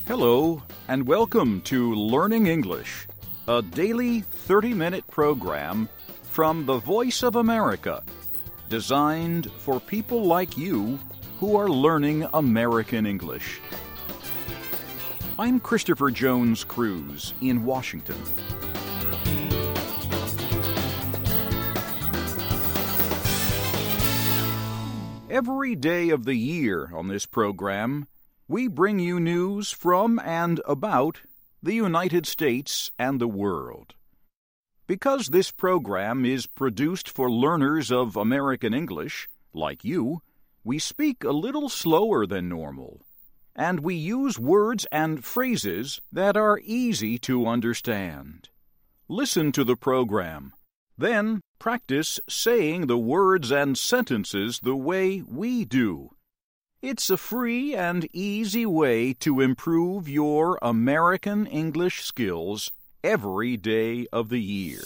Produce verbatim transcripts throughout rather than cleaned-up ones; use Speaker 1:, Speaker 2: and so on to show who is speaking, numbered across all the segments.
Speaker 1: Hello, and welcome to Learning English, a daily thirty-minute program from the Voice of America, designed for people like you who are learning American English. I'm Christopher Jones Cruz in Washington. Every day of the year on this program, we bring you news from and about the United States and the world. Because this program is produced for learners of American English, like you, we speak a little slower than normal, and we use words and phrases that are easy to understand. Listen to the program. Then practice saying the words and sentences the way we do. It's a free and easy way to improve your American English skills every day of the year.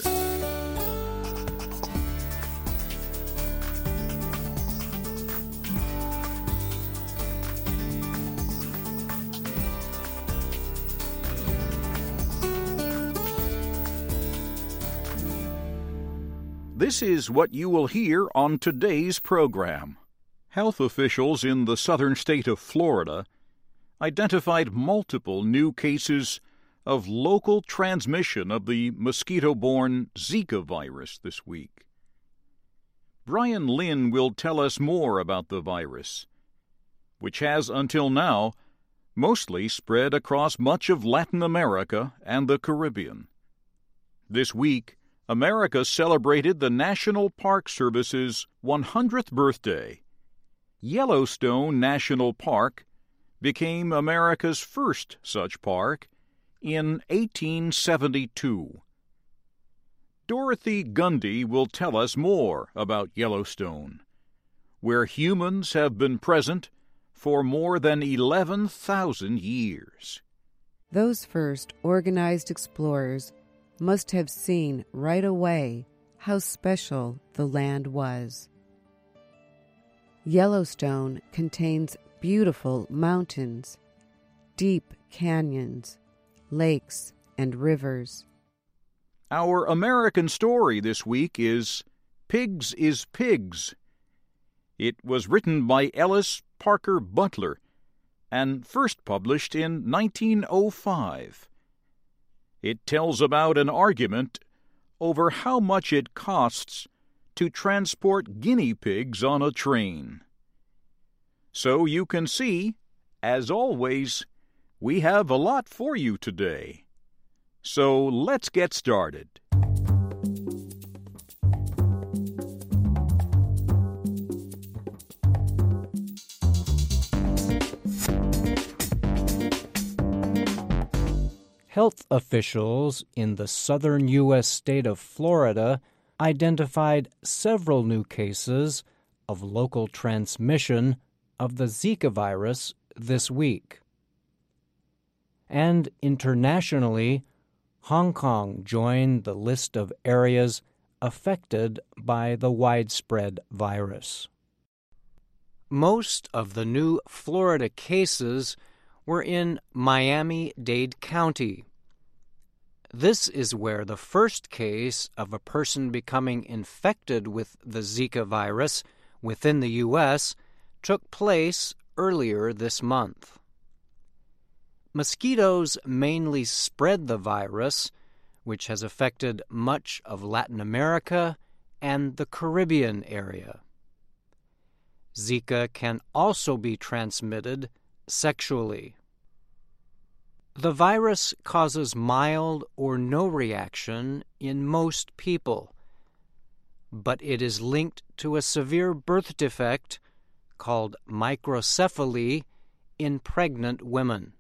Speaker 1: This is what you will hear on today's program. Health officials in the southern state of Florida identified multiple new cases of local transmission of the mosquito-borne Zika virus this week. Brian Lynn will tell us more about the virus, which has until now mostly spread across much of Latin America and the Caribbean. This week, America celebrated the National Park Service's one hundredth birthday. Yellowstone National Park became America's first such park in eighteen seventy-two. Dorothy Gundy will tell us more about Yellowstone, where humans have been present for more than eleven thousand years.
Speaker 2: Those first organized explorers must have seen right away how special the land was. Yellowstone contains beautiful mountains, deep canyons, lakes, and rivers.
Speaker 1: Our American story this week is Pigs is Pigs. It was written by Ellis Parker Butler and first published in nineteen oh five. It tells about an argument over how much it costs to transport guinea pigs on a train. So you can see, as always, we have a lot for you today. So let's get started.
Speaker 3: Health officials in the southern U S state of Florida identified several new cases of local transmission of the Zika virus this week. And internationally, Hong Kong joined the list of areas affected by the widespread virus. Most of the new Florida cases were in Miami-Dade County. This is where the first case of a person becoming infected with the Zika virus within the U S took place earlier this month. Mosquitoes mainly spread the virus, which has affected much of Latin America and the Caribbean area. Zika can also be transmitted sexually. The virus causes mild or no reaction in most people, but it is linked to a severe birth defect called microcephaly in pregnant women.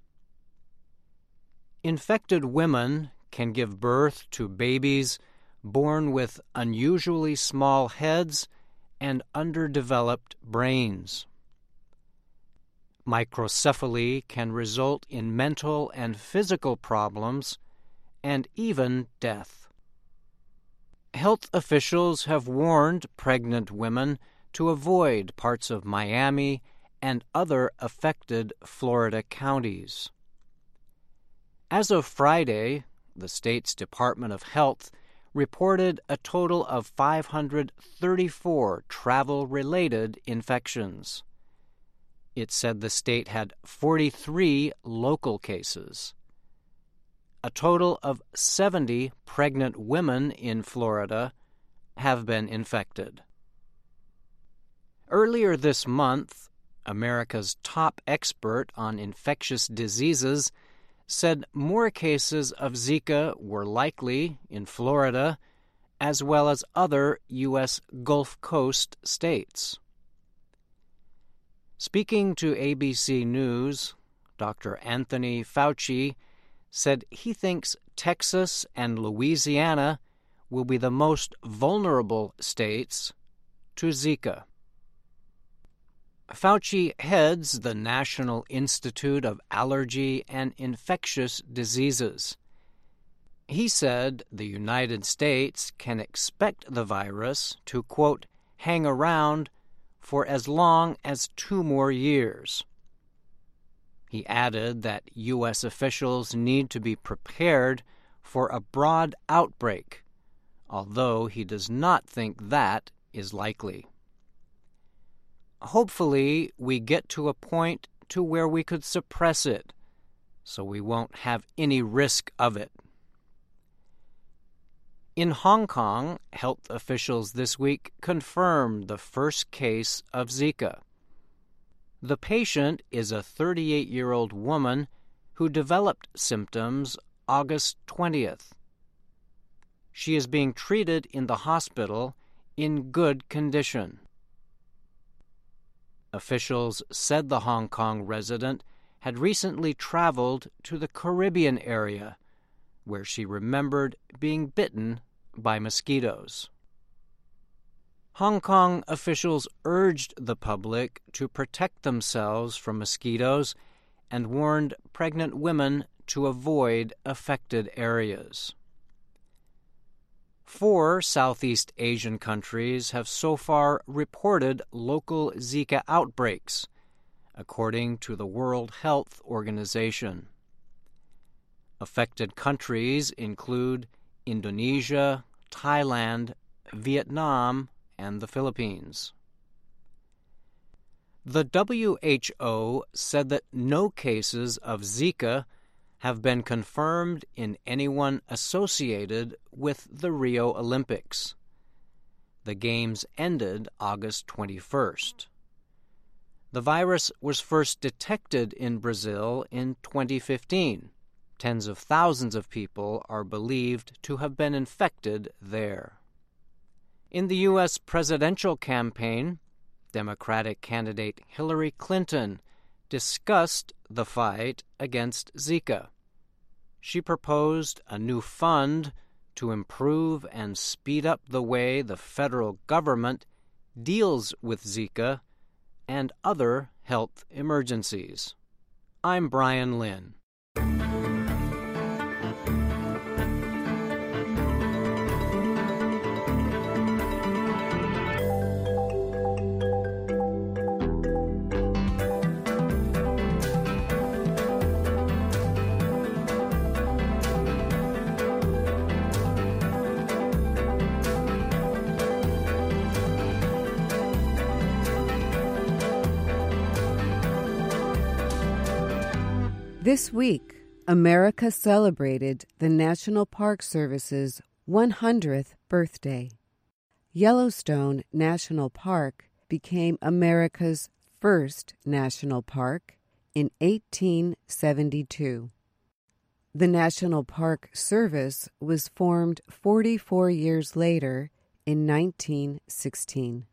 Speaker 3: Infected women can give birth to babies born with unusually small heads and underdeveloped brains. Microcephaly can result in mental and physical problems and even death. Health officials have warned pregnant women to avoid parts of Miami and other affected Florida counties. As of Friday, the state's Department of Health reported a total of five hundred thirty-four travel-related infections. It said the state had forty-three local cases. A total of seventy pregnant women in Florida have been infected. Earlier this month, America's top expert on infectious diseases said more cases of Zika were likely in Florida, as well as other U S Gulf Coast states. Speaking to A B C News, Doctor Anthony Fauci said he thinks Texas and Louisiana will be the most vulnerable states to Zika. Fauci heads the National Institute of Allergy and Infectious Diseases. He said the United States can expect the virus to, quote, hang around for as long as two more years. He added that U S officials need to be prepared for a broad outbreak, although he does not think that is likely. Hopefully, we get to a point to where we could suppress it, so we won't have any risk of it. In Hong Kong, health officials this week confirmed the first case of Zika. The patient is a thirty-eight-year-old woman who developed symptoms August twentieth. She is being treated in the hospital in good condition. Officials said the Hong Kong resident had recently traveled to the Caribbean area, where she remembered being bitten by mosquitoes. Hong Kong officials urged the public to protect themselves from mosquitoes and warned pregnant women to avoid affected areas. Four Southeast Asian countries have so far reported local Zika outbreaks, according to the World Health Organization. Affected countries include Indonesia, Thailand, Vietnam, and the Philippines. The W H O said that no cases of Zika have been confirmed in anyone associated with the Rio Olympics. The Games ended August twenty-first. The virus was first detected in Brazil in twenty fifteen. Tens of thousands of people are believed to have been infected there. In the U S presidential campaign, Democratic candidate Hillary Clinton discussed the fight against Zika. She proposed a new fund to improve and speed up the way the federal government deals with Zika and other health emergencies. I'm Brian Lynn.
Speaker 2: This week, America celebrated the National Park Service's one hundredth birthday. Yellowstone National Park became America's first national park in eighteen seventy-two. The National Park Service was formed forty-four years later in nineteen sixteen.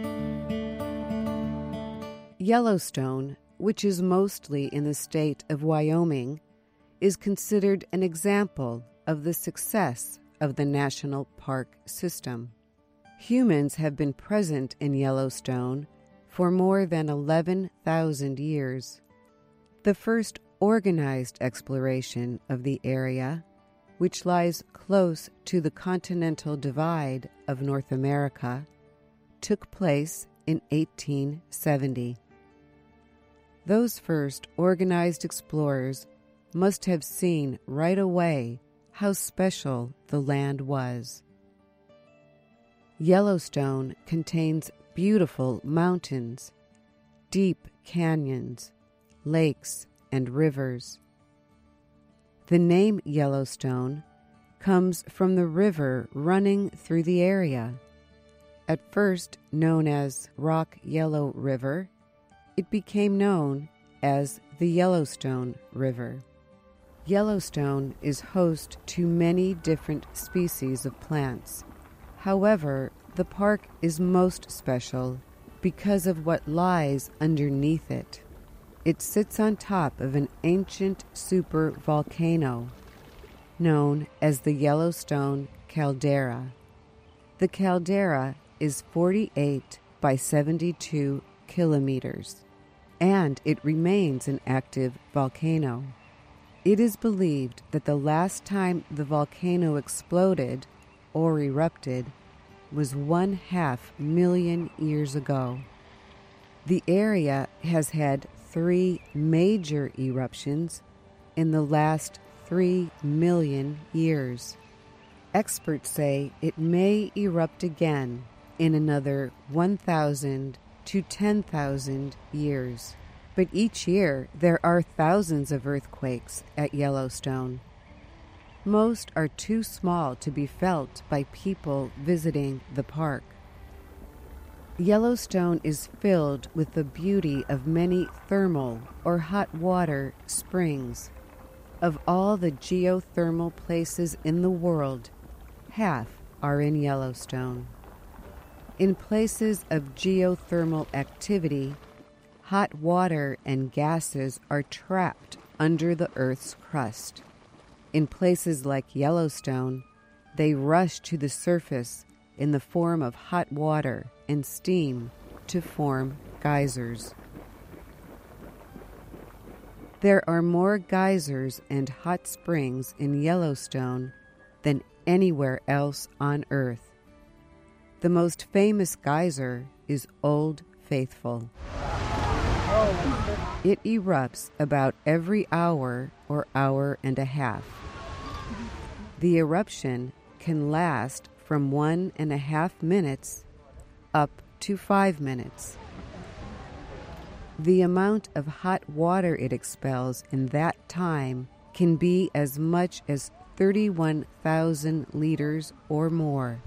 Speaker 2: Yellowstone, which is mostly in the state of Wyoming, is considered an example of the success of the national park system. Humans have been present in Yellowstone for more than eleven thousand years. The first organized exploration of the area, which lies close to the continental divide of North America, took place in eighteen seventy. Those first organized explorers must have seen right away how special the land was. Yellowstone contains beautiful mountains, deep canyons, lakes, and rivers. The name Yellowstone comes from the river running through the area. At first known as Rock Yellow River, it became known as the Yellowstone River. Yellowstone is host to many different species of plants. However, the park is most special because of what lies underneath it. It sits on top of an ancient supervolcano known as the Yellowstone Caldera. The caldera is forty-eight by seventy-two kilometers, and it remains an active volcano. It is believed that the last time the volcano exploded or erupted was one half million years ago. The area has had three major eruptions in the last three million years. Experts say it may erupt again in another one thousand to ten thousand years. But each year there are thousands of earthquakes at Yellowstone. Most are too small to be felt by people visiting the park. Yellowstone is filled with the beauty of many thermal or hot water springs. Of all the geothermal places in the world, half are in Yellowstone. In places of geothermal activity, hot water and gases are trapped under the Earth's crust. In places like Yellowstone, they rush to the surface in the form of hot water and steam to form geysers. There are more geysers and hot springs in Yellowstone than anywhere else on Earth. The most famous geyser is Old Faithful. It erupts about every hour or hour and a half. The eruption can last from one and a half minutes up to five minutes. The amount of hot water it expels in that time can be as much as thirty-one thousand liters or more.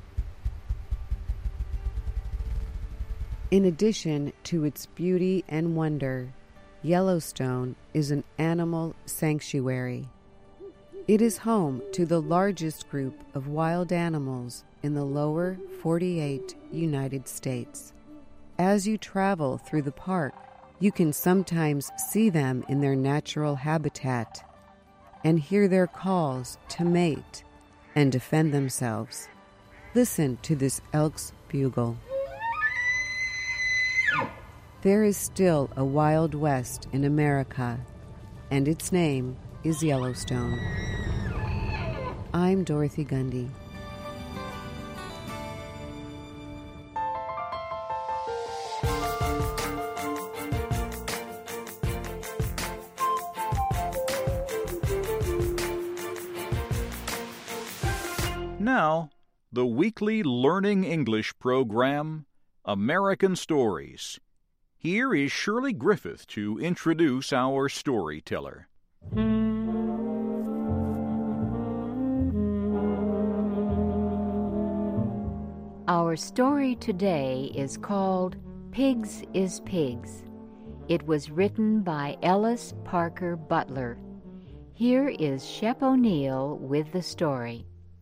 Speaker 2: In addition to its beauty and wonder, Yellowstone is an animal sanctuary. It is home to the largest group of wild animals in the lower forty-eight United States. As you travel through the park, you can sometimes see them in their natural habitat and hear their calls to mate and defend themselves. Listen to this elk's bugle. There is still a Wild West in America, and its name is Yellowstone. I'm Dorothy Gundy.
Speaker 1: Now, the weekly Learning English program, American Stories. Here is Shirley Griffith to introduce our storyteller.
Speaker 4: Our story today is called Pigs is Pigs. It was written by Ellis Parker Butler. Here is Shep O'Neill with the story.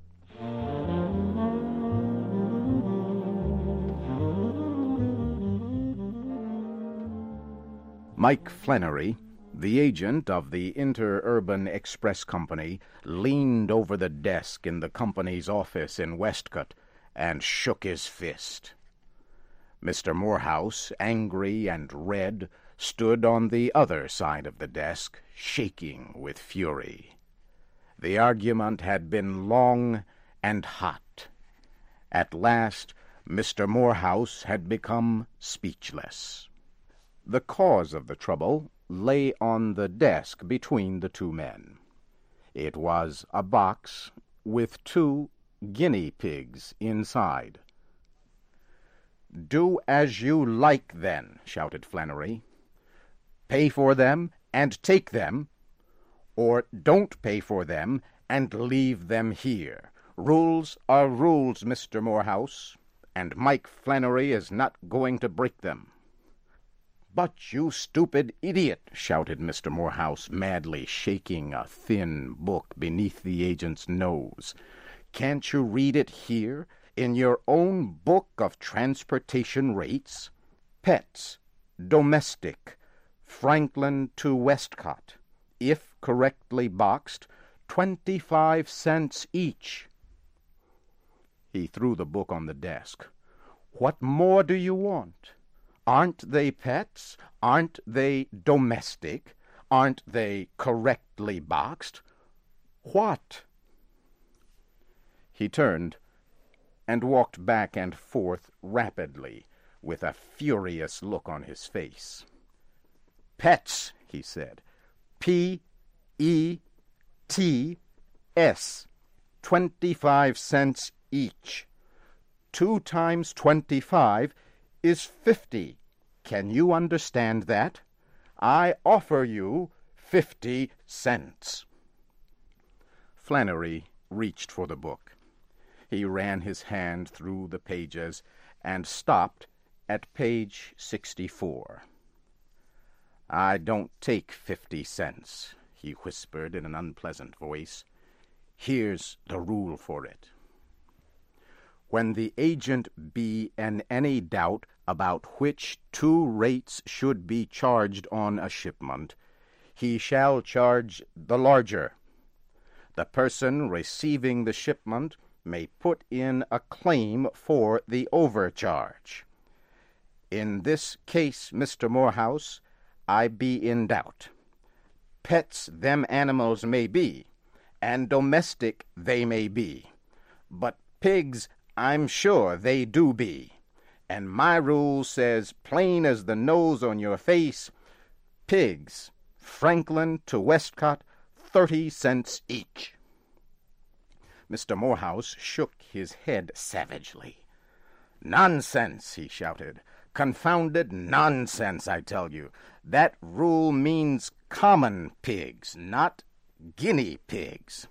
Speaker 5: Mike Flannery, the agent of the Interurban Express Company, leaned over the desk in the company's office in Westcott and shook his fist. Mister Morehouse, angry and red, stood on the other side of the desk, shaking with fury. The argument had been long and hot. At last, Mister Morehouse had become speechless. The cause of the trouble lay on the desk between the two men. It was a box with two guinea pigs inside. "Do as you like, then," shouted Flannery. "Pay for them and take them, or don't pay for them and leave them here. Rules are rules, Mister Morehouse, and Mike Flannery is not going to break them." "But, you stupid idiot," shouted Mister Morehouse, madly shaking a thin book beneath the agent's nose. "Can't you read it here, in your own book of transportation rates? Pets, domestic, Franklin to Westcott, if correctly boxed, twenty-five cents each." He threw the book on the desk. "What more do you want? Aren't they pets? Aren't they domestic? Aren't they correctly boxed? What?" He turned and walked back and forth rapidly, with a furious look on his face. "Pets," he said. P E T S. Twenty-five cents each. Two times twenty-five is fifty. Can you understand that? I offer you fifty cents. Flannery reached for the book. He ran his hand through the pages and stopped at page sixty-four. "I don't take fifty cents, he whispered in an unpleasant voice. "Here's the rule for it. When the agent be in any doubt about which two rates should be charged on a shipment, he shall charge the larger. The person receiving the shipment may put in a claim for the overcharge. In this case, Mister Morehouse, I be in doubt. Pets them animals may be, and domestic they may be, but pigs I'm sure they do be, and my rule says, plain as the nose on your face, pigs, Franklin to Westcott, thirty cents each." Mister Morehouse shook his head savagely. "Nonsense," he shouted. "Confounded nonsense, I tell you. That rule means common pigs, not guinea pigs."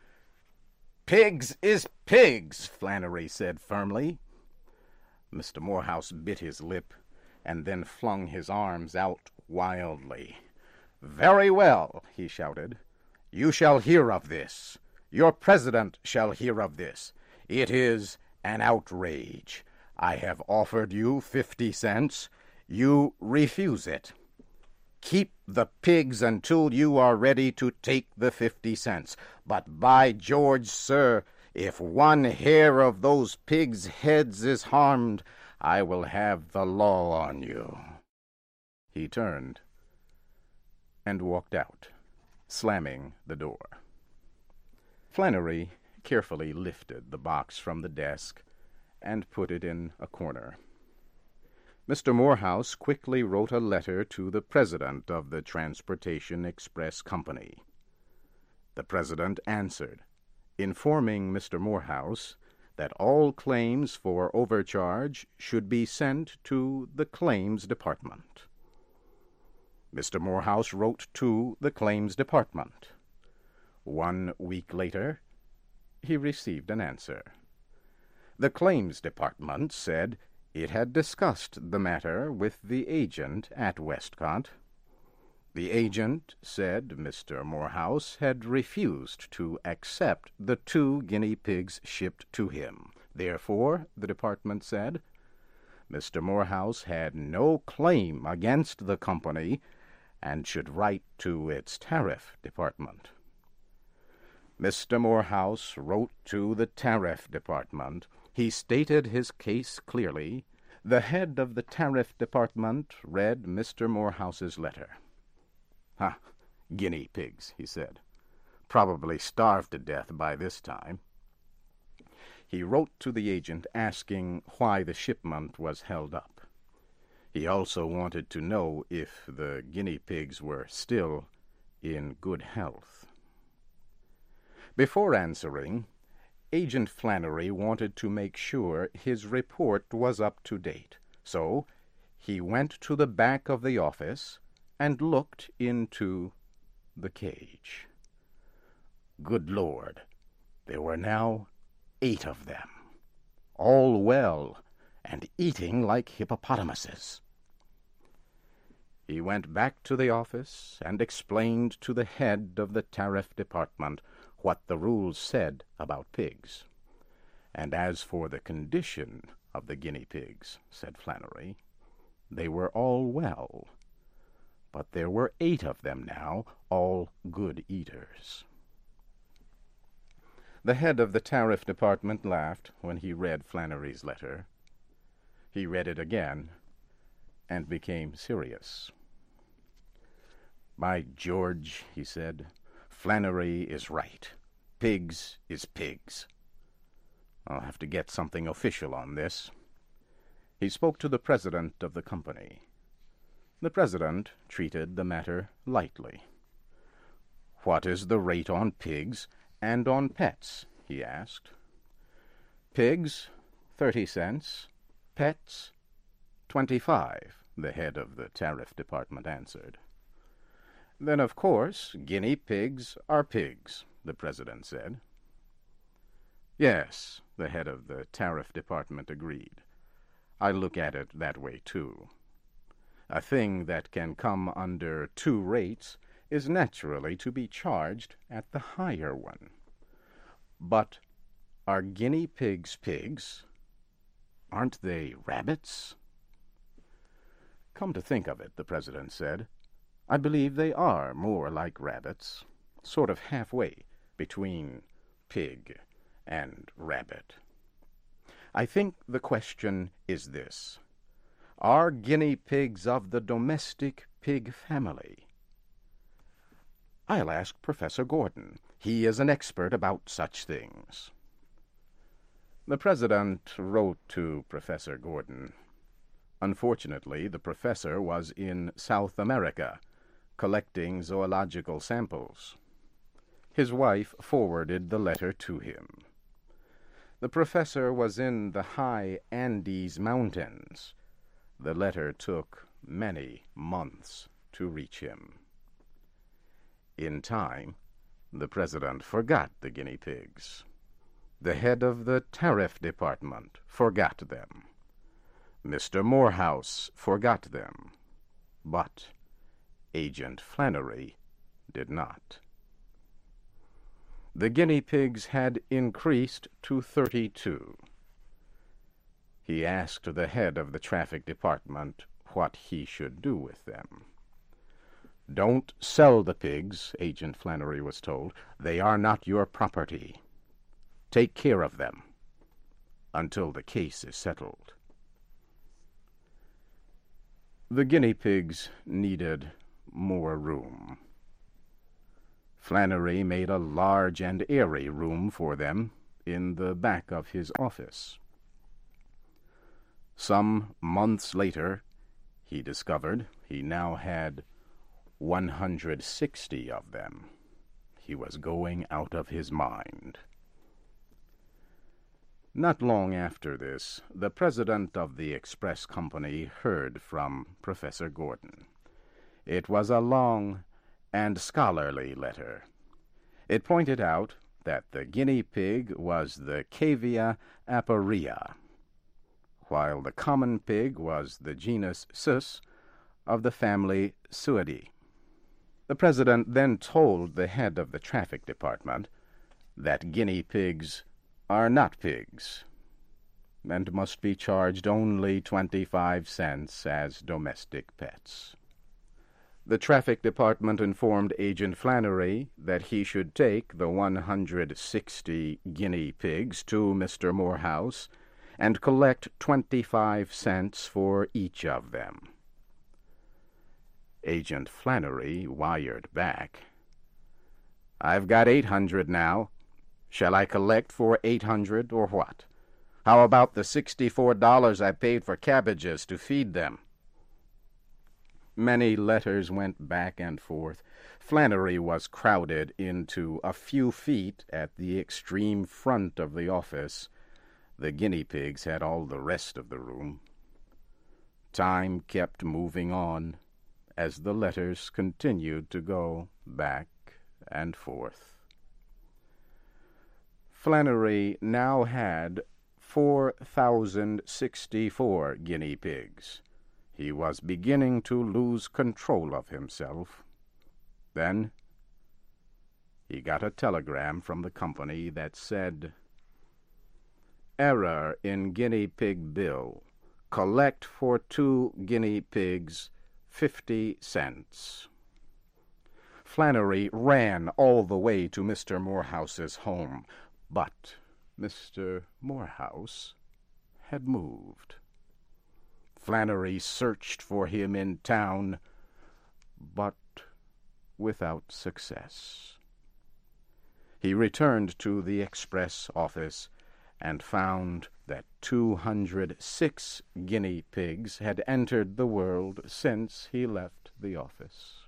Speaker 5: "Pigs is pigs," Flannery said firmly. Mister Morehouse bit his lip and then flung his arms out wildly. "Very well," he shouted. "You shall hear of this. Your president shall hear of this. It is an outrage. I have offered you fifty cents. You refuse it. Keep the pigs until you are ready to take the fifty cents. But by George, sir, if one hair of those pigs' heads is harmed, I will have the law on you." He turned and walked out, slamming the door. Flannery carefully lifted the box from the desk and put it in a corner. Mister Morehouse quickly wrote a letter to the president of the Transportation Express Company. The president answered, informing Mister Morehouse that all claims for overcharge should be sent to the Claims Department. Mister Morehouse wrote to the Claims Department. One week later, he received an answer. The Claims Department said it had discussed the matter with the agent at Westcott. The agent said Mister Morehouse had refused to accept the two guinea pigs shipped to him. Therefore, the department said, Mister Morehouse had no claim against the company and should write to its tariff department. Mister Morehouse wrote to the tariff department. He stated his case clearly. The head of the tariff department read Mister Morehouse's letter. "Huh, guinea pigs," he said. "Probably starved to death by this time." He wrote to the agent asking why the shipment was held up. He also wanted to know if the guinea pigs were still in good health. Before answering, Agent Flannery wanted to make sure his report was up to date, so he went to the back of the office and looked into the cage. Good Lord, there were now eight of them, all well and eating like hippopotamuses. He went back to the office and explained to the head of the tariff department what the rules said about pigs. And as for the condition of the guinea pigs, said Flannery, they were all well, but there were eight of them now, all good eaters. The head of the tariff department laughed when he read Flannery's letter. He read it again and became serious. By George, he said, Flannery is right. Pigs is pigs. I'll have to get something official on this. He spoke to the president of the company. The president treated the matter lightly. What is the rate on pigs and on pets? He asked. Pigs, thirty cents. Pets, twenty-five, the head of the tariff department answered. Then, of course, guinea pigs are pigs, the president said. Yes, the head of the tariff department agreed. I look at it that way, too. A thing that can come under two rates is naturally to be charged at the higher one. But are guinea pigs pigs? Aren't they rabbits? Come to think of it, the president said, I believe they are more like rabbits, sort of halfway between pig and rabbit. I think the question is this. Are guinea pigs of the domestic pig family? I'll ask Professor Gordon. He is an expert about such things. The president wrote to Professor Gordon. Unfortunately, the professor was in South America, collecting zoological samples. His wife forwarded the letter to him. The professor was in the high Andes Mountains. The letter took many months to reach him. In time, the president forgot the guinea pigs. The head of the tariff department forgot them. Mister Morehouse forgot them. But Agent Flannery did not. The guinea pigs had increased to thirty-two. He asked the head of the traffic department what he should do with them. Don't sell the pigs, Agent Flannery was told. They are not your property. Take care of them until the case is settled. The guinea pigs needed more room. Flannery made a large and airy room for them in the back of his office. Some months later, he discovered he now had one hundred sixty of them. He was going out of his mind. Not long after this, the president of the Express Company heard from Professor Gordon. It was a long and scholarly letter. It pointed out that the guinea pig was the Cavia aparea, while the common pig was the genus Sus of the family Suidae. The president then told the head of the traffic department that guinea pigs are not pigs, and must be charged only twenty-five cents as domestic pets. The traffic department informed Agent Flannery that he should take the one hundred sixty guinea pigs to Mister Morehouse and collect twenty-five cents for each of them. Agent Flannery wired back, I've got eight hundred now. Shall I collect for eight hundred or what? How about the sixty-four dollars I paid for cabbages to feed them? many letters went back and forth. Flannery was crowded into a few feet at the extreme front of the office. The guinea pigs had all the rest of the room. Time kept moving on as the letters continued to go back and forth. Flannery now had four thousand sixty-four guinea pigs. He was beginning to lose control of himself. Then he got a telegram from the company that said, "Error in guinea pig bill. Collect for two guinea pigs fifty cents." Flannery ran all the way to Mister Morehouse's home, but Mister Morehouse had moved. Flannery searched for him in town, but without success. He returned to the express office and found that two hundred six guinea pigs had entered the world since he left the office.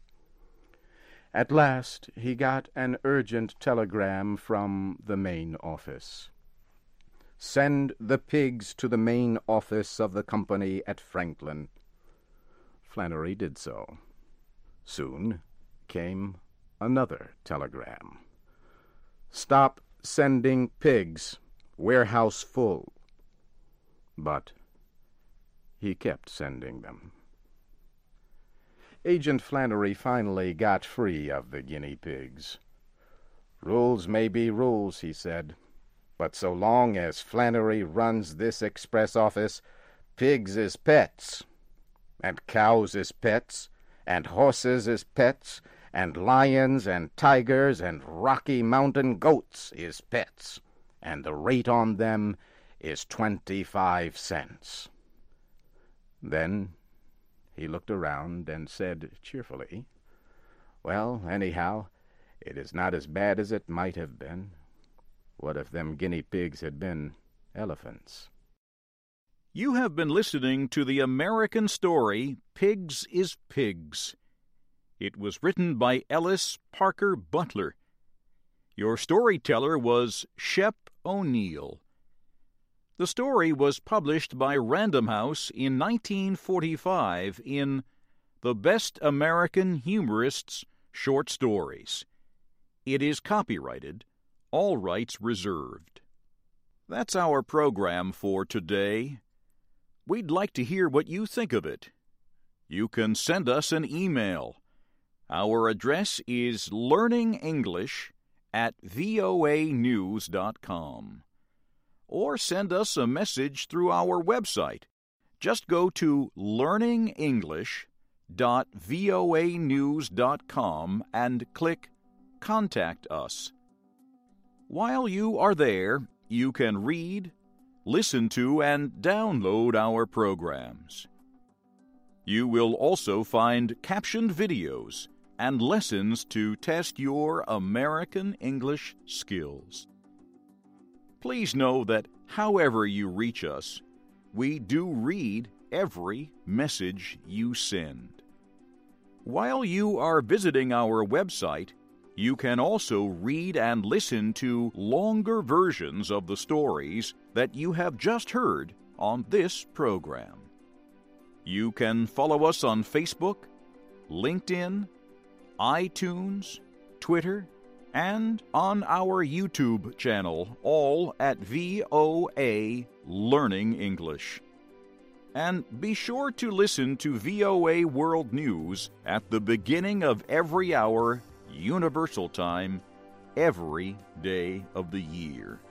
Speaker 5: At last he got an urgent telegram from the main office. "Send the pigs to the main office of the company at Franklin." Flannery did so. Soon came another telegram. "Stop sending pigs. Warehouse full." But he kept sending them. Agent Flannery finally got free of the guinea pigs. "Rules may be rules," he said, "but so long as Flannery runs this express office, pigs is pets, and cows is pets, and horses is pets, and lions and tigers and Rocky Mountain goats is pets, and the rate on them is twenty-five cents. Then he looked around and said cheerfully, "Well, anyhow, it is not as bad as it might have been. What if them guinea pigs had been elephants?"
Speaker 1: You have been listening to the American story, Pigs is Pigs. It was written by Ellis Parker Butler. Your storyteller was Shep O'Neill. The story was published by Random House in nineteen forty-five in The Best American Humorists Short Stories. It is copyrighted, all rights reserved. That's our program for today. We'd like to hear what you think of it. You can send us an email. Our address is learningenglish at voa news dot com. Or send us a message through our website. Just go to learning english dot voa news dot com and click Contact Us. While you are there, you can read, listen to, and download our programs. You will also find captioned videos and lessons to test your American English skills. Please know that however you reach us, we do read every message you send. While you are visiting our website, you can also read and listen to longer versions of the stories that you have just heard on this program. You can follow us on Facebook, LinkedIn, iTunes, Twitter, and on our YouTube channel, all at V O A Learning English. And be sure to listen to V O A World News at the beginning of every hour, Universal Time, every day of the year.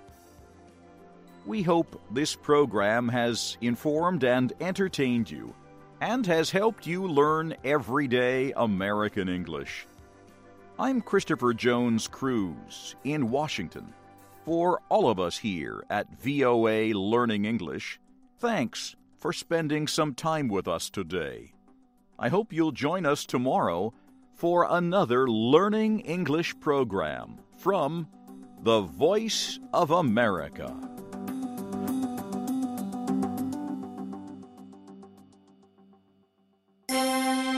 Speaker 1: We hope this program has informed and entertained you, and has helped you learn everyday American English. I'm Christopher Jones Cruz in Washington. For all of us here at V O A Learning English, thanks for spending some time with us today. I hope you'll join us tomorrow for another Learning English program from the Voice of America.